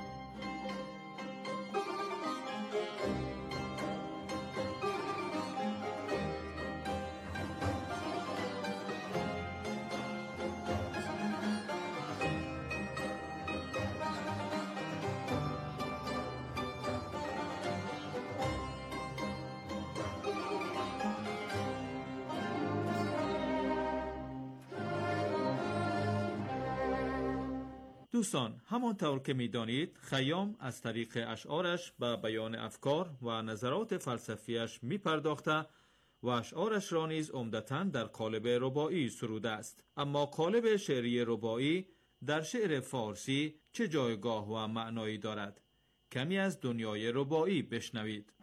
دوستان، همانطور که می‌دانید خیام از طریق اشعارش به بیان افکار و نظرات فلسفیش می‌پرداخته و اشعارش را نیز عمدتاً در قالب رباعی سروده است. اما قالب شعری رباعی در شعر فارسی چه جایگاه و معنایی دارد؟ کمی از دنیای رباعی بشنوید.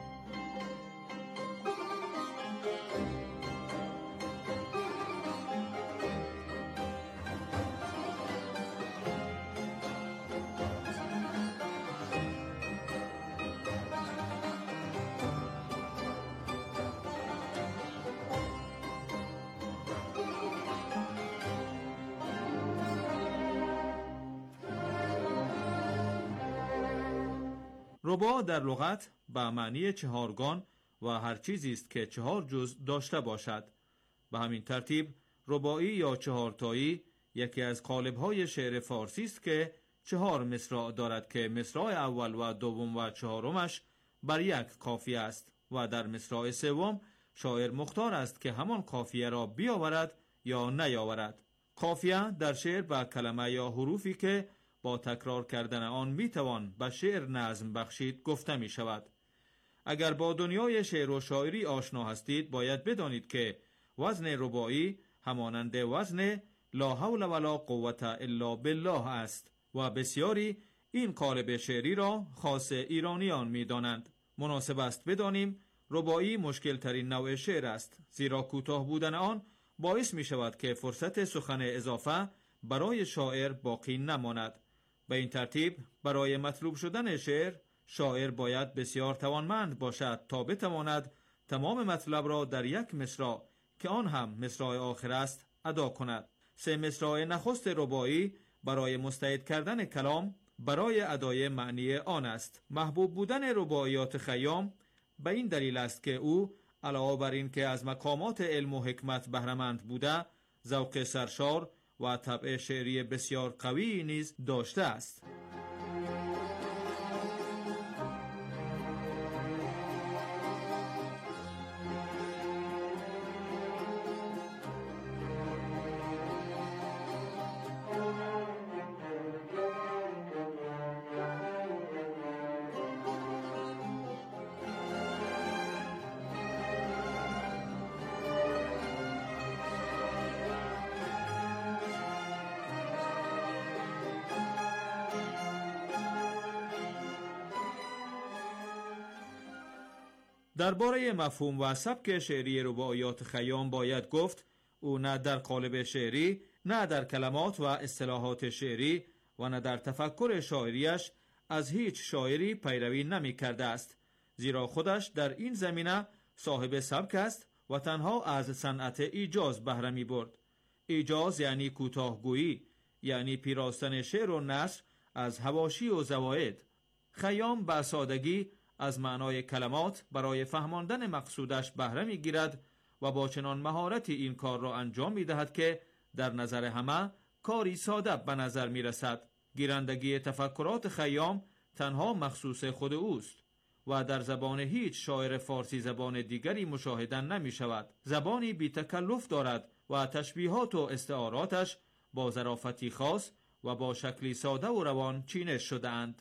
رباع در لغت به معنی چهارگان و هر چیزی است که چهار جزء داشته باشد. به همین ترتیب رباعی یا چهارتایی یکی از قالب‌های شعر فارسی است که چهار مصرع دارد که مصرع اول و دوم و چهارمش بر یک قافیه است و در مصرع سوم شاعر مختار است که همان قافیه را بیاورد یا نیاورد. قافیه در شعر به کلمه یا حروفی که با تکرار کردن آن میتوان به شعر نظم بخشید گفته می شود. اگر با دنیای شعر و شاعری آشنا هستید باید بدانید که وزن رباعی همانند وزن لا حول ولا قوت الا بالله است و بسیاری این قالب شعری را خاص ایرانیان می دانند. مناسب است بدانیم رباعی مشکل ترین نوع شعر است، زیرا کوتاه بودن آن باعث می شود که فرصت سخن اضافه برای شاعر باقی نماند. به این ترتیب برای مطلوب شدن شعر شاعر باید بسیار توانمند باشد تا بتواند تمام مطلب را در یک مصرع که آن هم مصرع آخر است ادا کند. سه مصرع نخست رباعی برای مستعد کردن کلام برای ادای معنی آن است. محبوب بودن رباعیات خیام به این دلیل است که او علاوه بر این که از مقامات علم و حکمت بهره‌مند بوده، ذوق سرشار و طبع شعری بسیار قوی نیز داشته است. درباره مفهوم و سبک شعری رباعیات خیام باید گفت او نه در قالب شعری، نه در کلمات و اصطلاحات شعری و نه در تفکر شاعریش از هیچ شاعری پیروی نمی کرده است، زیرا خودش در این زمینه صاحب سبک است و تنها از صنعت ایجاز بهره می برد. ایجاز یعنی کوتاهگویی، یعنی پیراستن شعر و نثر از حواشی و زواید. خیام به سادگی از معنای کلمات برای فهماندن مقصودش بهره می گیرد و با چنان مهارتی این کار را انجام می دهد که در نظر همه کاری ساده به نظر می رسد. گیرندگی تفکرات خیام تنها مخصوص خود اوست و در زبان هیچ شاعر فارسی زبان دیگری مشاهده نمی شود. زبانی بی تکلف دارد و تشبیهات و استعاراتش با ظرافتی خاص و با شکلی ساده و روان چینش شده‌اند.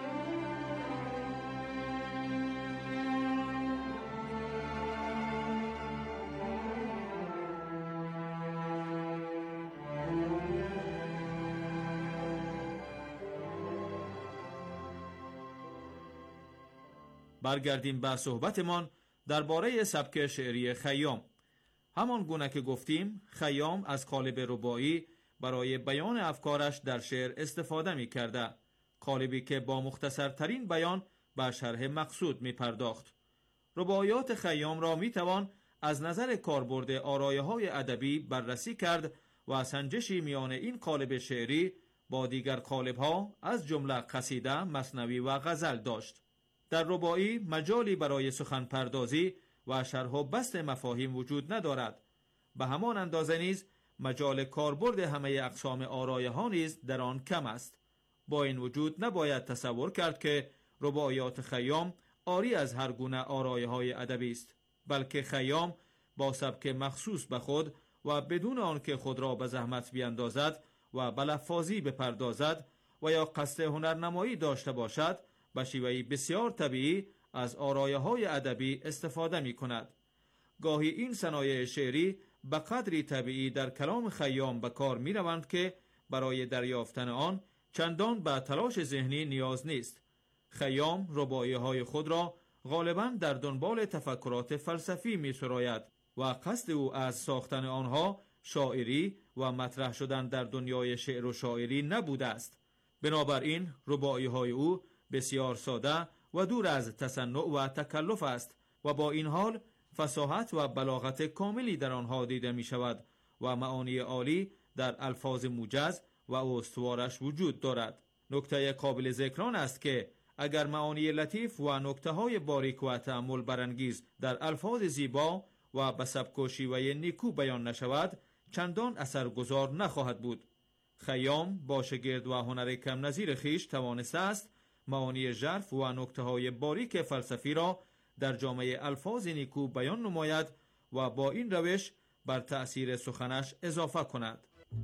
برگردیم به صحبتمان درباره سبک شعری خیام. همان گونه که گفتیم، خیام از قالب رباعی برای بیان افکارش در شعر استفاده می کرده، قالبی که با مختصرترین بیان به شرح مقصود می پرداخت. رباعیات خیام را می توان از نظر کاربرد آرایه‌های ادبی بررسی کرد و سنجشی میان این قالب شعری با دیگر قالب‌ها از جمله قصیده، مثنوی و غزل داشت. در رباعی مجالی برای سخن پردازی و شرح و بسط مفاهیم وجود ندارد. به همان اندازه نیز مجال کاربرد همه اقسام آرایه ها نیز در آن کم است. با این وجود نباید تصور کرد که رباعیات خیام عاری از هر گونه آرایه های ادبی است، بلکه خیام با سبک مخصوص به خود و بدون آنکه خود را به زحمت بیندازد و به لفاظی بپردازد و یا قصد هنرنمایی داشته باشد، به شیوهی بسیار طبیعی از آرایه های ادبی استفاده می کند. گاهی این صنایع شعری به قدری طبیعی در کلام خیام به کار می روند که برای دریافتن آن چندان به تلاش ذهنی نیاز نیست. خیام رباعیه های خود را غالباً در دنبال تفکرات فلسفی می سراید و قصد او از ساختن آنها شاعری و مطرح شدن در دنیای شعر و شاعری نبوده است. بنابراین رباعیه های او بسیار ساده و دور از تصنع و تکلف است و با این حال فصاحت و بلاغت کاملی در آنها دیده می شود و معانی عالی در الفاظ موجز و استوارش وجود دارد. نکته قابل ذکران است که اگر معانی لطیف و نکته های باریک و تأمل برانگیز در الفاظ زیبا و به سبک و شیوه نیکو بیان نشود، چندان اثرگذار نخواهد بود. خیام با شگرد و هنر کم نظیر خیش توانسته است معانی ژرف و نکته های باریک فلسفی را در جامعه الفاظ نیکو بیان نماید و با این روش بر تأثیر سخنش اضافه کند.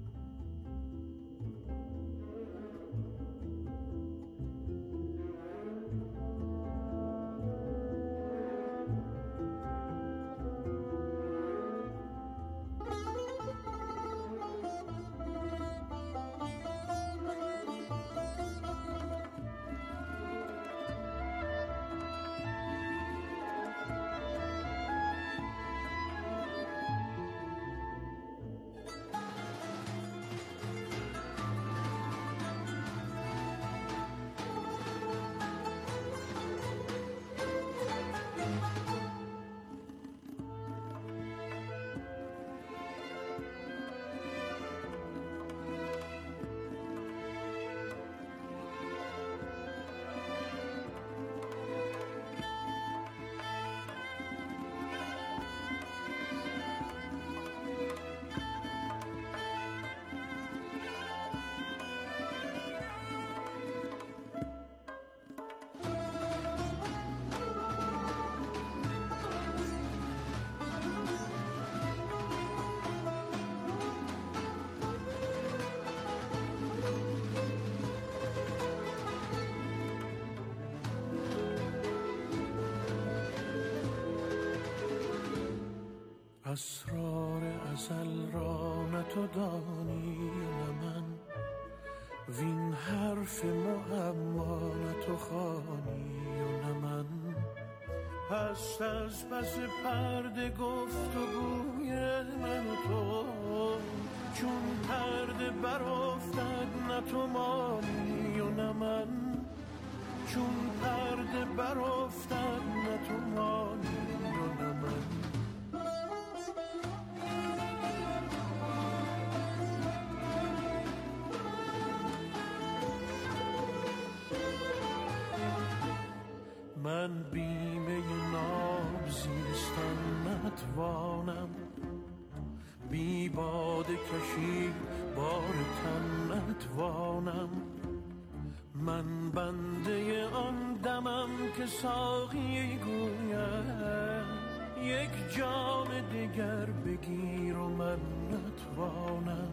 اسرار ازل را نه تو دانی نه من، وین حرف معما نه تو خوانی و نه من. هست از پس پرده گفت و گوی من و تو، چون پرده برافتد نه تو مانی و نه من. چون پرده برافتد نه تو مانی و نه من. من بیمه ناب زیستن نتوانم، باده کشید بار تن نتوانم. من بنده آن دمم که ساقی گوید یک جام دیگر بگیر و من نتوانم.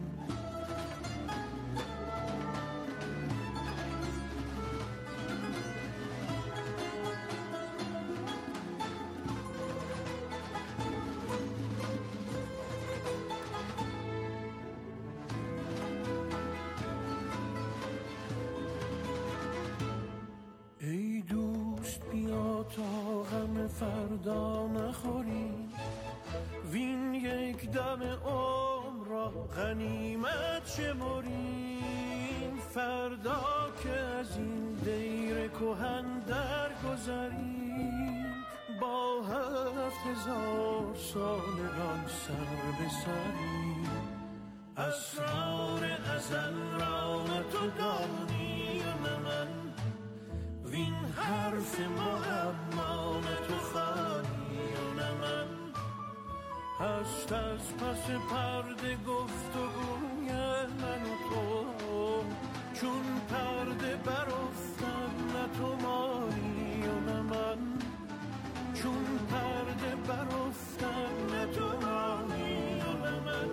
ای دوست بیا تا غم فردا نخوریم، وین یک دم عمر را غنیمت شمریم. فردا که از این دیر کهن درگذریم، با هفت هزار سالگان سر به سریم. اسرار ازل را نه تو دانی و نه من، وین حرف معما نه تو خوانی و نه من. هست از پس پرده گفت و گوی من و تو، چون پرده برافتد نه تو مانی و نه من. چون پرده برافتد نه تو مانی و نه من.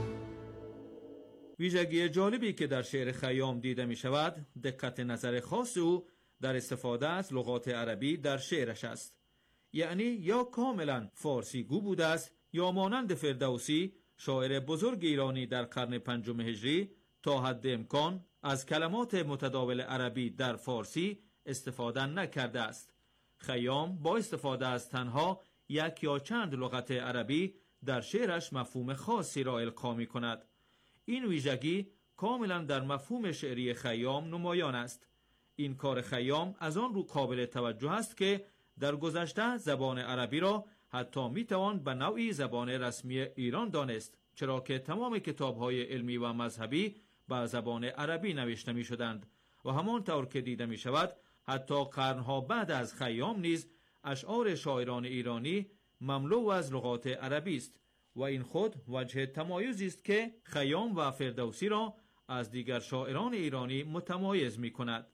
ویژگی جالبی که در شعر خیام دیده می شود دقت نظر خاص او در استفاده از لغات عربی در شعرش است. یعنی یا کاملا فارسی گو بوده است یا مانند فردوسی شاعر بزرگ ایرانی در قرن پنجم هجری تا حد امکان از کلمات متداول عربی در فارسی استفاده نکرده است. خیام با استفاده از تنها یک یا چند لغت عربی در شعرش مفهوم خاصی را القا می کند. این ویژگی کاملا در مفهوم شعری خیام نمایان است. این کار خیام از آن رو قابل توجه است که در گذشته زبان عربی را حتی میتوان به نوعی زبان رسمی ایران دانست، چرا که تمام کتاب‌های علمی و مذهبی به زبان عربی نوشته می شدند و همانطور که دیده می شود حتی قرنها بعد از خیام نیز اشعار شاعران ایرانی مملو از لغات عربی است و این خود وجه تمایزی است که خیام و فردوسی را از دیگر شاعران ایرانی متمایز می کند.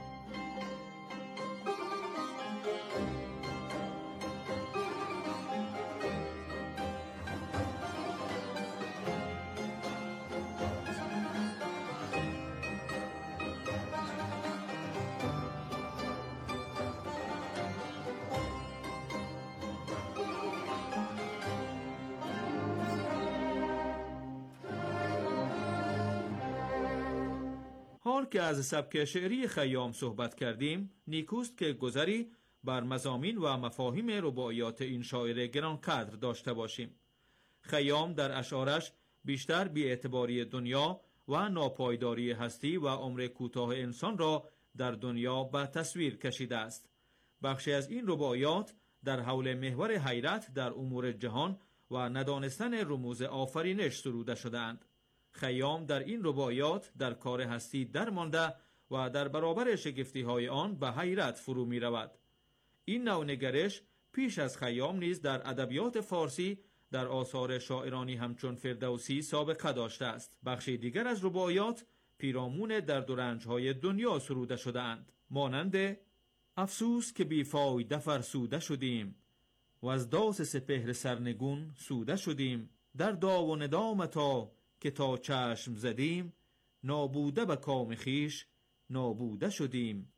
حال که از سبک شعری خیام صحبت کردیم، نیکوست که گذری بر مضامین و مفاهیم رباعیات این شاعر گرانقدر داشته باشیم. خیام در اشعارش بیشتر بی‌اعتباری دنیا و ناپایداری هستی و عمر کوتاه انسان را در دنیا به تصویر کشیده است. بخشی از این رباعیات در حول محور حیرت در امور جهان و ندانستن رموز آفرینش سروده شده‌اند. خیام در این رباعیات در کار هستی درمانده و در برابر شگفتی‌های آن به حیرت فرو می رود. این نوع نگرش پیش از خیام نیز در ادبیات فارسی در آثار شاعرانی همچون فردوسی سابقه داشته است. بخشی دیگر از رباعیات پیرامون درد و رنج‌های دنیا سروده شده‌اند، مانند افسوس که بی فایده فرسوده شدیم و از داس سپهر سرنگون سوده شدیم، در دا و ندامتا که تا چشم زدیم، نابوده به کام خیش نابوده شدیم.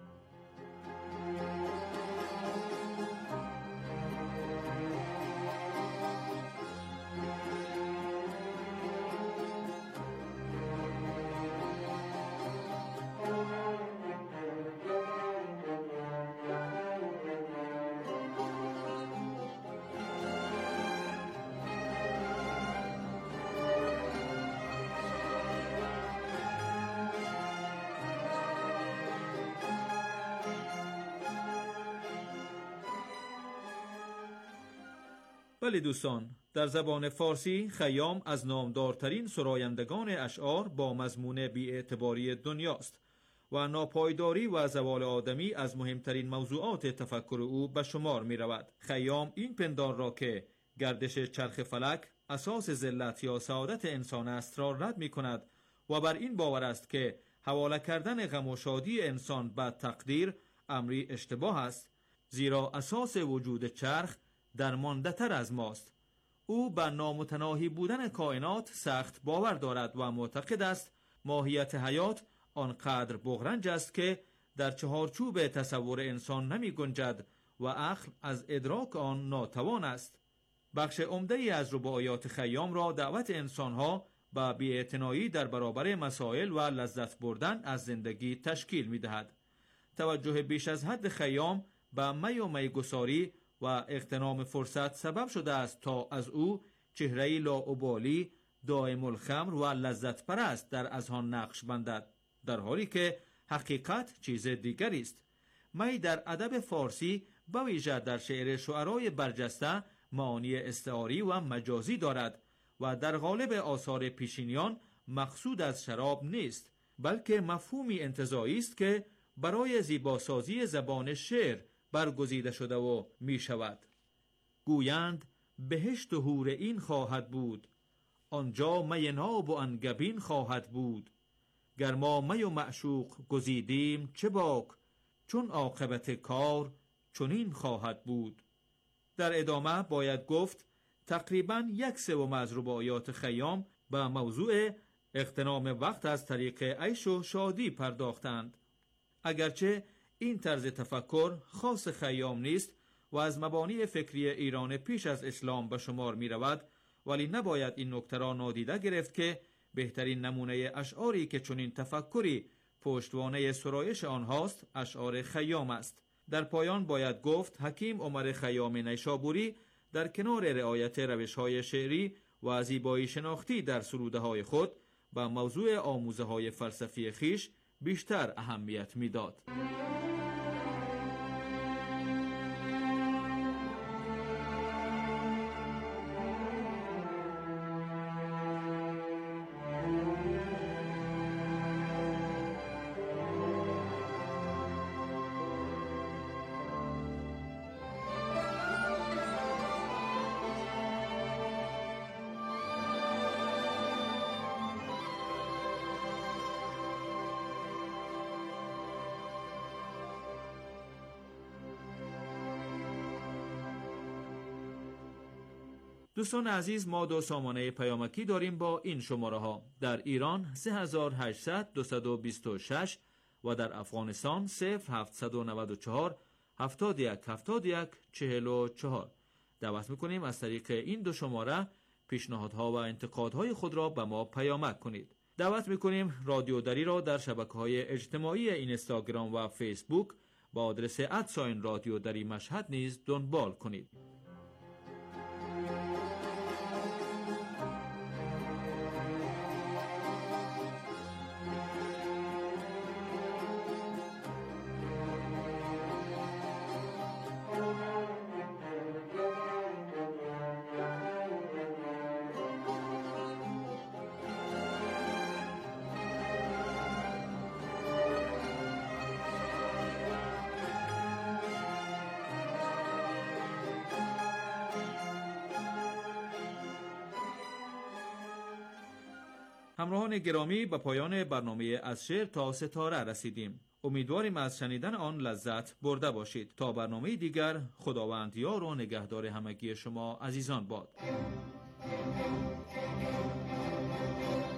ولی دوستان، در زبان فارسی خیام از نامدارترین سرایندگان اشعار با مضمون بی‌اعتباری دنیاست و ناپایداری و زوال آدمی از مهمترین موضوعات تفکر او به شمار می رود. خیام این پندار را که گردش چرخ فلک اساس ذلت یا سعادت انسان است را رد می کند و بر این باور است که حواله کردن غم و شادی انسان به تقدیر امری اشتباه است، زیرا اساس وجود چرخ درمانده تر از ماست. او به نامتناهی بودن کائنات سخت باور دارد و معتقد است ماهیت حیات آنقدر بغرنج است که در چهارچوب تصور انسان نمی گنجد و عقل از ادراک آن ناتوان است. بخش عمده‌ای از رباعیات خیام را دعوت انسانها به بی‌اعتنایی در برابر مسائل و لذت بردن از زندگی تشکیل می دهد. توجه بیش از حد خیام به می و میگساری و اغتنام فرصت سبب شده است تا از او چهره‌ای لاابالی، دائم الخمر و لذت پرست در اذهان نقش بندد، در حالی که حقیقت چیز دیگری است. می در ادب فارسی به ویژه در شعر شعرای برجسته معانی استعاری و مجازی دارد و در غالب آثار پیشینیان مقصود از شراب نیست، بلکه مفهومی انتزاعی است که برای زیباسازی زبان شعر برگزیده شده و می شود. گویند بهشت و حور این خواهد بود، آنجا می ناب و انگبین خواهد بود. گر ما می و معشوق گزیدیم چه باک، چون عاقبت کار چنین خواهد بود. در ادامه باید گفت تقریباً یک سوم از رباعیات خیام به موضوع اغتنام وقت از طریق عیش و شادی پرداختند. اگرچه این طرز تفکر خاص خیام نیست و از مبانی فکری ایران پیش از اسلام به شمار می رود، ولی نباید این نکته را نادیده گرفت که بهترین نمونه اشعاری که چنین تفکری پشتوانه سرایش آنهاست اشعار خیام است. در پایان باید گفت حکیم عمر خیام نیشابوری در کنار رعایت روش‌های شعری و زیبایی شناختی در سروده‌های خود به موضوع آموزه‌های فلسفی خیش بیشتر اهمیت می‌داد. دوستان عزیز، ما دو سامانه پیامکی داریم با این شماره ها: در ایران سه هزار و هشتصد دویست و بیست و شش و در افغانستان صفر هفتصد و نود و چهار هفتاد و یک هفتاد و یک چهل و چهار. دعوت میکنیم از طریق این دو شماره پیشنهادها و انتقادهای خود را به ما پیامک کنید. دعوت میکنیم رادیو دری را در شبکه‌های اجتماعی اینستاگرام و فیسبوک با آدرس ادساین رادیو دری مشهد نیز دنبال کنید. همراهان گرامی، به پایان برنامه از شعر تا ستاره رسیدیم. امیدواریم از شنیدن آن لذت برده باشید. تا برنامه دیگر، خداوند یار و نگهدار همگی شما عزیزان باد.